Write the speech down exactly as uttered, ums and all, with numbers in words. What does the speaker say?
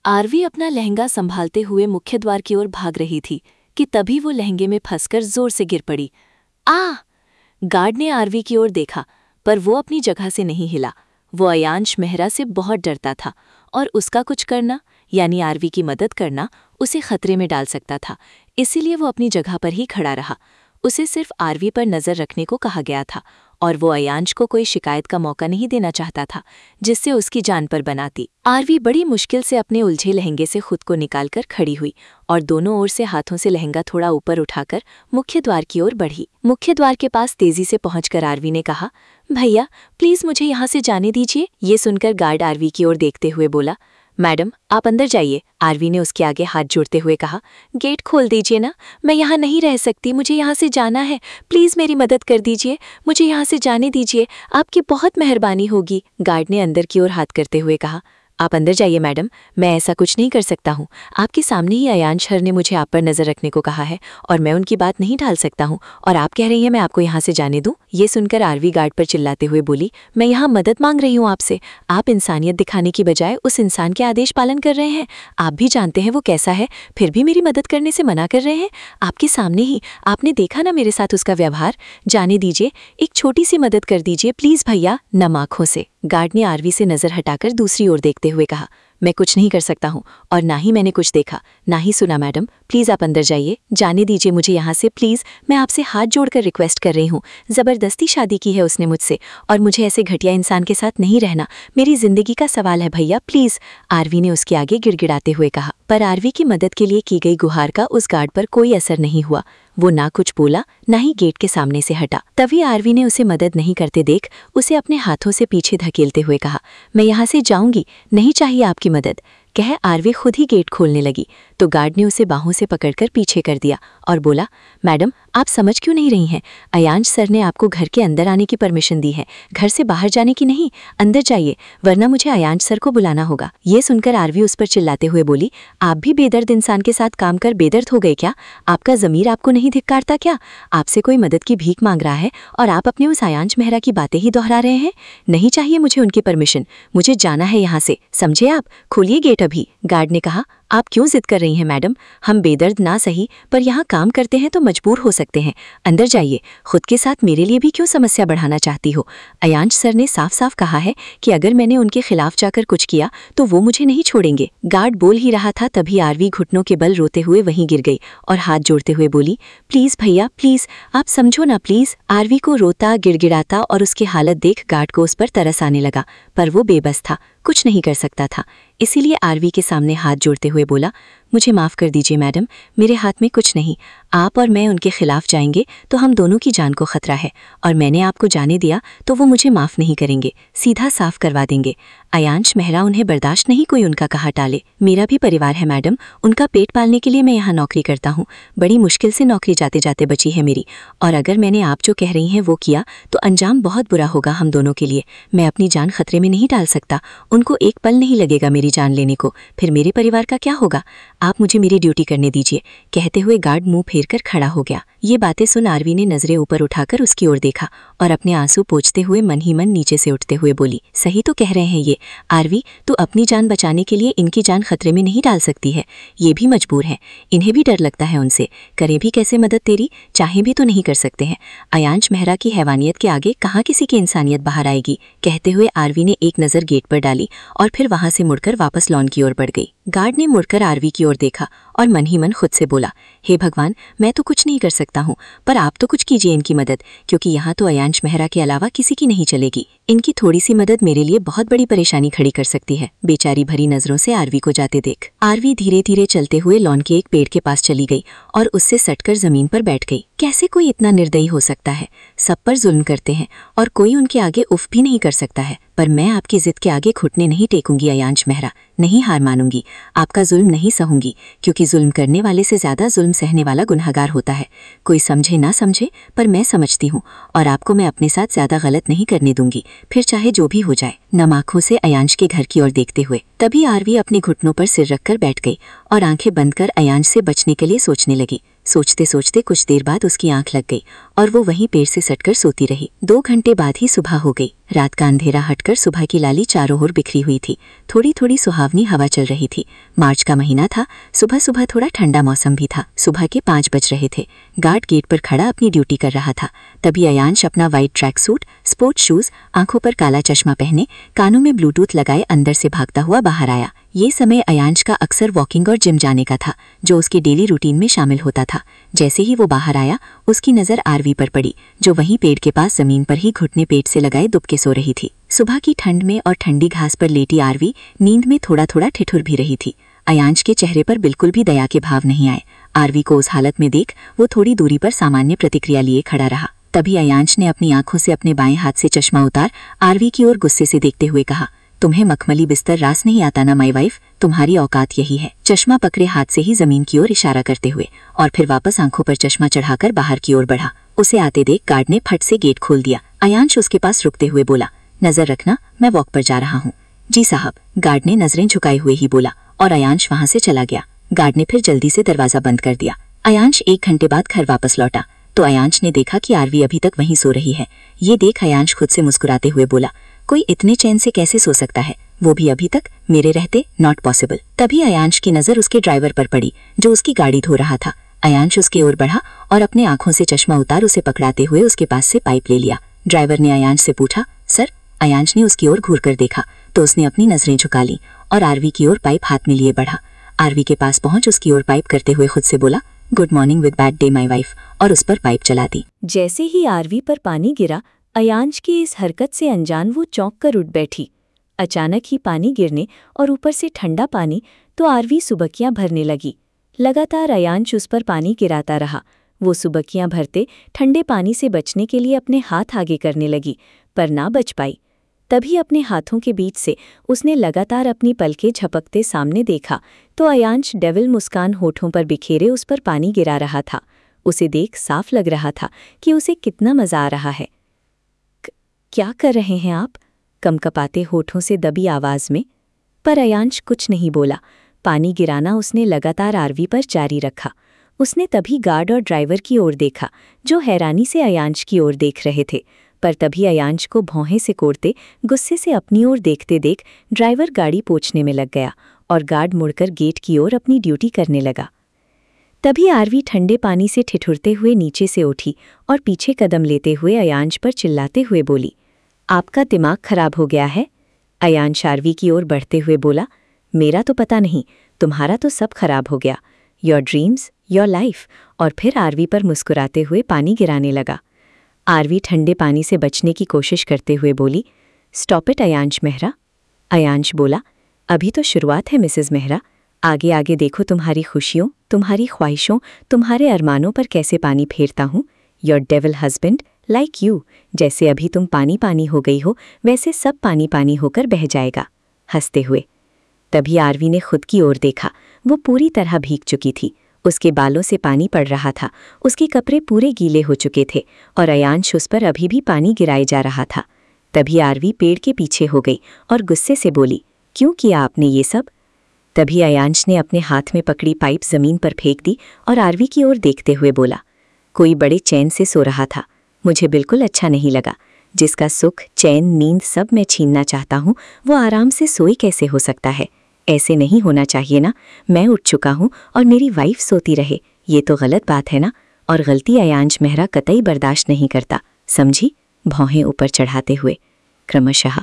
RV अपना लहंगा संभालते हुए मुख्य द्वार की ओर भाग रही थी कि तभी वो लहंगे में फंसकर जोर से गिर पड़ी। आ! गार्ड ने आरवी की ओर देखा, पर वो अपनी जगह से नहीं हिला। वो अयांश मेहरा से बहुत डरता था और उसका कुछ करना, यानी आरवी की मदद करना, उसे खतरे में डाल सकता था। इसीलिए वो अपनी जगह पर ही खड़ा रहा। उसे सिर्फ आरवी पर नजर रखने को कहा गया था और वो अयांश को कोई शिकायत का मौका नहीं देना चाहता था जिससे उसकी जान पर बनाती। आरवी बड़ी मुश्किल से अपने उलझे लहंगे से खुद को निकालकर खड़ी हुई और दोनों ओर से हाथों से लहंगा थोड़ा ऊपर उठाकर मुख्य द्वार की ओर बढ़ी। मुख्य द्वार के पास तेजी से पहुंचकर आरवी ने कहा, भैया प्लीज मुझे यहाँ से जाने दीजिए। ये सुनकर गार्ड आरवी की ओर देखते हुए बोला, मैडम आप अंदर जाइए। आरवी ने उसके आगे हाथ जोड़ते हुए कहा, गेट खोल दीजिए ना, मैं यहाँ नहीं रह सकती, मुझे यहाँ से जाना है। प्लीज़ मेरी मदद कर दीजिए, मुझे यहाँ से जाने दीजिए, आपकी बहुत मेहरबानी होगी। गार्ड ने अंदर की ओर हाथ करते हुए कहा, आप अंदर जाइए मैडम, मैं ऐसा कुछ नहीं कर सकता हूँ। आपके सामने ही अयांश सर ने मुझे आप पर नजर रखने को कहा है और मैं उनकी बात नहीं टाल सकता हूँ, और आप कह रही हैं मैं आपको यहाँ से जाने दूँ। ये सुनकर आरवी गार्ड पर चिल्लाते हुए बोली, मैं यहाँ मदद मांग रही हूँ आपसे। आप इंसानियत दिखाने की बजाय उस इंसान के आदेश पालन कर रहे हैं। आप भी जानते हैं वो कैसा है, फिर भी मेरी मदद करने से मना कर रहे हैं। आपके सामने ही आपने देखा ना मेरे साथ उसका व्यवहार। जाने दीजिए, एक छोटी सी मदद कर दीजिए प्लीज भैया, नम आँखों से। गार्ड ने आरवी से नजर हटाकर दूसरी ओर देखते हुए कहा, मैं कुछ नहीं कर सकता हूँ और ना ही मैंने कुछ देखा ना ही सुना। मैडम प्लीज आप अंदर जाइए, जाने दीजिए मुझे यहाँ से प्लीज। मैं आपसे हाथ जोड़कर रिक्वेस्ट कर रही हूँ। जबरदस्ती शादी की है उसने मुझसे और मुझे ऐसे घटिया इंसान के साथ नहीं रहना। मेरी जिंदगी का सवाल है भैया प्लीज, आरवी ने उसके आगे गिड़गिड़ाते हुए कहा। पर आरवी की मदद के लिए की गई गुहार का उस गार्ड पर कोई असर नहीं हुआ। वो ना कुछ बोला ना ही गेट के सामने से हटा। तभी आरवी ने उसे मदद नहीं करते देख उसे अपने हाथों से पीछे धकेलते हुए कहा, मैं यहाँ से जाऊंगी, नहीं चाहिए आपकी मदद। कह आरवी खुद ही गेट खोलने लगी तो गार्ड ने उसे बाहों से पकड़कर पीछे कर दिया और बोला, मैडम आप समझ क्यों नहीं रही हैं? अयांश सर ने आपको घर के अंदर आने की परमिशन दी है, घर से बाहर जाने की नहीं। अंदर जाइए वरना मुझे अयांश सर को बुलाना होगा। ये सुनकर आरवी उस पर चिल्लाते हुए बोली, आप भी बेदर्द इंसान के साथ काम कर बेदर्द हो गए क्या? आपका ज़मीर आपको नहीं धिक्कारता क्या? आपसे कोई मदद की भीख मांग रहा है और आप अपने उस अयांश मेहरा की बातें ही दोहरा रहे हैं। नहीं चाहिए मुझे उनकी परमिशन, मुझे जाना है यहाँ से, समझे आप? खोलिए गेट अभी। गार्ड ने कहा, आप क्यों जिद कर रही हैं मैडम? हम बेदर्द ना सही पर यहाँ काम करते हैं तो मजबूर हो सकते हैं। अंदर जाइए, खुद के साथ मेरे लिए भी क्यों समस्या बढ़ाना चाहती हो? अयांश सर ने साफ साफ कहा है कि अगर मैंने उनके खिलाफ जाकर कुछ किया तो वो मुझे नहीं छोड़ेंगे। गार्ड बोल ही रहा था तभी आरवी घुटनों के बल रोते हुए वहीं गिर गई और हाथ जोड़ते हुए बोली, प्लीज भैया प्लीज, आप समझो ना प्लीज। आरवी को रोता गिड़गिड़ाता और उसकी हालत देख गार्ड को उस पर तरस आने लगा, पर वो बेबस था, कुछ नहीं कर सकता था। इसीलिए आरवी के सामने हाथ जोड़ते हुए बोला, मुझे माफ़ कर दीजिए मैडम, मेरे हाथ में कुछ नहीं। आप और मैं उनके खिलाफ जाएंगे तो हम दोनों की जान को खतरा है, और मैंने आपको जाने दिया तो वो मुझे माफ़ नहीं करेंगे, सीधा साफ करवा देंगे। अयांश मेहरा उन्हें बर्दाश्त नहीं कोई उनका कहा टाले। मेरा भी परिवार है मैडम, उनका पेट पालने के लिए मैं यहाँ नौकरी करता हूँ। बड़ी मुश्किल से नौकरी जाते जाते बची है मेरी, और अगर मैंने आप जो कह रही हैं वो किया तो अंजाम बहुत बुरा होगा हम दोनों के लिए। मैं अपनी जान खतरे में नहीं डाल सकता, उनको एक पल नहीं लगेगा मेरी जान लेने को, फिर मेरे परिवार का क्या होगा? आप मुझे मेरी ड्यूटी करने दीजिए। कहते हुए गार्ड मुंह फेर कर खड़ा हो गया। ये बातें सुन आरवी ने नजरें ऊपर उठाकर उसकी ओर देखा और अपने आंसू पोंछते हुए मन ही मन नीचे से उठते हुए बोली, सही तो कह रहे हैं ये आरवी, तू अपनी जान बचाने के लिए इनकी जान खतरे में नहीं डाल सकती है। ये भी मजबूर हैं, इन्हें भी डर लगता है उनसे, करें भी कैसे मदद तेरी? चाहे भी तो नहीं कर सकते हैं। अयांश मेहरा की हैवानियत के आगे कहाँ किसी की इंसानियत बाहर आएगी? कहते हुए आरवी ने एक नज़र गेट पर डाली और फिर वहां से मुड़कर वापस लॉन की ओर बढ़ गई। गार्ड ने मुड़कर आरवी की ओर देखा और मन ही मन खुद से बोला, हे भगवान, मैं तो कुछ नहीं कर सकता हूँ, पर आप तो कुछ कीजिए इनकी मदद, क्योंकि यहाँ तो अयांश मेहरा के अलावा किसी की नहीं चलेगी। इनकी थोड़ी सी मदद मेरे लिए बहुत बड़ी परेशानी खड़ी कर सकती है। बेचारी भरी नजरों से आरवी को जाते देख आरवी धीरे धीरे चलते हुए लॉन के एक पेड़ के पास चली गई और उससे सटकर जमीन पर बैठ गई। कैसे कोई इतना निर्दयी हो सकता है? सब पर जुल्म करते हैं और कोई उनके आगे उफ भी नहीं कर सकता है, पर मैं आपकी जिद के आगे घुटने नहीं टेकूंगी अयांश मेहरा, नहीं हार मानूंगी, आपका जुल्म नहीं सहूंगी, क्योंकि जुल्म करने वाले से ज्यादा जुल्म सहने वाला गुनहगार होता है। कोई समझे ना समझे, पर मैं समझती हूँ और आपको मैं अपने साथ ज्यादा गलत नहीं करने दूंगी, फिर चाहे जो भी हो जाए। नम आँखों से अयांश के घर की ओर देखते हुए तभी आरवी अपने घुटनों पर सिर रखकर बैठ गई और आंखें बंद कर अयांश से बचने के लिए सोचने लगी। सोचते सोचते कुछ देर बाद उसकी आंख लग गई और वो वहीं पेड़ से सटकर सोती रही। दो घंटे बाद ही सुबह हो गई। रात का अंधेरा हटकर सुबह की लाली चारों ओर बिखरी हुई थी। थोड़ी थोड़ी सुहावनी हवा चल रही थी। मार्च का महीना था। सुबह सुबह थोड़ा ठंडा मौसम भी था। सुबह के पाँच बज रहे थे। गार्ड गेट पर खड़ा अपनी ड्यूटी कर रहा था। तभी अयांश अपना white track suit, sports shoes, आंखों पर काला चश्मा पहने, कानों में ब्लूटूथ लगाए अंदर से भागता हुआ बाहर आया। ये समय अयांश का अक्सर वॉकिंग और जिम जाने का था, जो उसके डेली रूटीन में शामिल होता था। जैसे ही वो बाहर आया, उसकी नज़र आरवी पर पड़ी, जो वहीं पेड़ के पास जमीन पर ही घुटने पेट से लगाए दुबके सो रही थी। सुबह की ठंड में और ठंडी घास पर लेटी आरवी नींद में थोड़ा थोड़ा ठिठुर भी रही थी। अयांश के चेहरे पर बिल्कुल भी दया के भाव नहीं आए। आरवी को उस हालत में देख वो थोड़ी दूरी पर सामान्य प्रतिक्रिया लिए खड़ा रहा। तभी अयांश ने अपनी आंखों से अपने बाएं हाथ से चश्मा उतार आरवी की ओर गुस्से से देखते हुए कहा, तुम्हें मखमली बिस्तर रास नहीं आता ना माई वाइफ, तुम्हारी औकात यही है। चश्मा पकड़े हाथ से ही जमीन की ओर इशारा करते हुए और फिर वापस आंखों पर चश्मा चढ़ाकर बाहर की ओर बढ़ा। उसे आते देख गार्ड ने फट से गेट खोल दिया। अयांश उसके पास रुकते हुए बोला, नजर रखना, मैं वॉक पर जा रहा हूँ। जी साहब, गार्ड ने नजरें झुकाए हुए ही बोला और अयांश वहां से चला गया। गार्ड ने फिर जल्दी से दरवाजा बंद कर दिया। अयांश एक घंटे बाद घर वापस लौटा तो अयांश ने देखा कि आरवी अभी तक वहीं सो रही है। ये देख अयांश खुद से मुस्कुराते हुए बोला, कोई इतने चैन से कैसे सो सकता है, वो भी अभी तक, मेरे रहते, नॉट पॉसिबल। तभी अयांश की नजर उसके ड्राइवर पर पड़ी, जो उसकी गाड़ी धो रहा था। अयांश उसकी ओर बढ़ा और अपने आंखों से चश्मा उतार उसे पकड़ाते हुए उसके पास से पाइप ले लिया। ड्राइवर ने अयांश से पूछा, सर? अयांश ने उसकी ओर घूर कर देखा तो उसने अपनी नजरें झुका ली और आरवी की ओर पाइप हाथ में लिए बढ़ा। आरवी के पास पहुंच उसकी ओर पाइप करते हुए खुद से बोला, good morning with bad day my wife, और उस पर पाइप चला दी। जैसे ही आरवी पर पानी गिरा, अयांश की इस हरकत से अनजान वो चौंक कर उठ बैठी। अचानक ही पानी गिरने और ऊपर से ठंडा पानी तो आरवी सुबकियां भरने लगी। लगातार अयांश उस पर पानी गिराता रहा। वो सुबकियां भरते ठंडे पानी से बचने के लिए अपने हाथ आगे करने लगी, पर ना बच पाई। तभी अपने हाथों के बीच से उसने लगातार अपनी पलकें झपकते सामने देखा तो अयांश डेविल मुस्कान होठों पर बिखेरे उस पर पानी गिरा रहा था। उसे देख साफ लग रहा था कि उसे कितना मजा आ रहा है। क्या कर रहे हैं आप? कमकपाते होठों से दबी आवाज में। पर अयांश कुछ नहीं बोला। पानी गिराना उसने लगातार आरवी पर जारी रखा। उसने तभी गार्ड और ड्राइवर की ओर देखा, जो हैरानी से अयांश की ओर देख रहे थे। पर तभी अयांश को भौहें से कोड़ते गुस्से से अपनी ओर देखते देख ड्राइवर गाड़ी पोंछने में लग गया और गार्ड मुड़कर गेट की ओर अपनी ड्यूटी करने लगा। तभी आरवी ठंडे पानी से ठिठुरते हुए नीचे से उठी और पीछे कदम लेते हुए अयांश पर चिल्लाते हुए बोली, आपका दिमाग खराब हो गया है? अयांश आरवी की ओर बढ़ते हुए बोला, मेरा तो पता नहीं, तुम्हारा तो सब खराब हो गया। Your dreams, your life. और फिर आरवी पर मुस्कुराते हुए पानी गिराने लगा। आरवी ठंडे पानी से बचने की कोशिश करते हुए बोली, स्टॉप इट अयांश मेहरा। अयांश बोला, अभी तो शुरुआत है मिसेस मेहरा, आगे आगे देखो तुम्हारी खुशियों, तुम्हारी ख्वाहिशों, तुम्हारे अरमानों पर कैसे पानी फेरता हूँ। Your devil husband like you. जैसे अभी तुम पानी पानी हो गई हो, वैसे सब पानी पानी होकर बह जाएगा। हंसते हुए तभी आरवी ने खुद की ओर देखा। वो पूरी तरह भीग चुकी थी। उसके बालों से पानी पड़ रहा था। उसके कपड़े पूरे गीले हो चुके थे और अयांश उस पर अभी भी पानी गिराए जा रहा था। तभी आरवी पेड़ के पीछे हो गई और गुस्से से बोली, क्यों किया आपने ये सब? तभी अयांश ने अपने हाथ में पकड़ी पाइप जमीन पर फेंक दी और आरवी की ओर देखते हुए बोला, कोई बड़े चैन से सो रहा था, मुझे बिल्कुल अच्छा नहीं लगा। जिसका सुख, चैन, नींद सब मैं छीनना चाहता हूँ, वो आराम से सोई कैसे हो सकता है? ऐसे नहीं होना चाहिए ना। मैं उठ चुका हूँ और मेरी वाइफ सोती रहे, ये तो गलत बात है ना। और गलती अयांश मेहरा कतई बर्दाश्त नहीं करता, समझी? भौहें ऊपर चढ़ाते हुए क्रमशः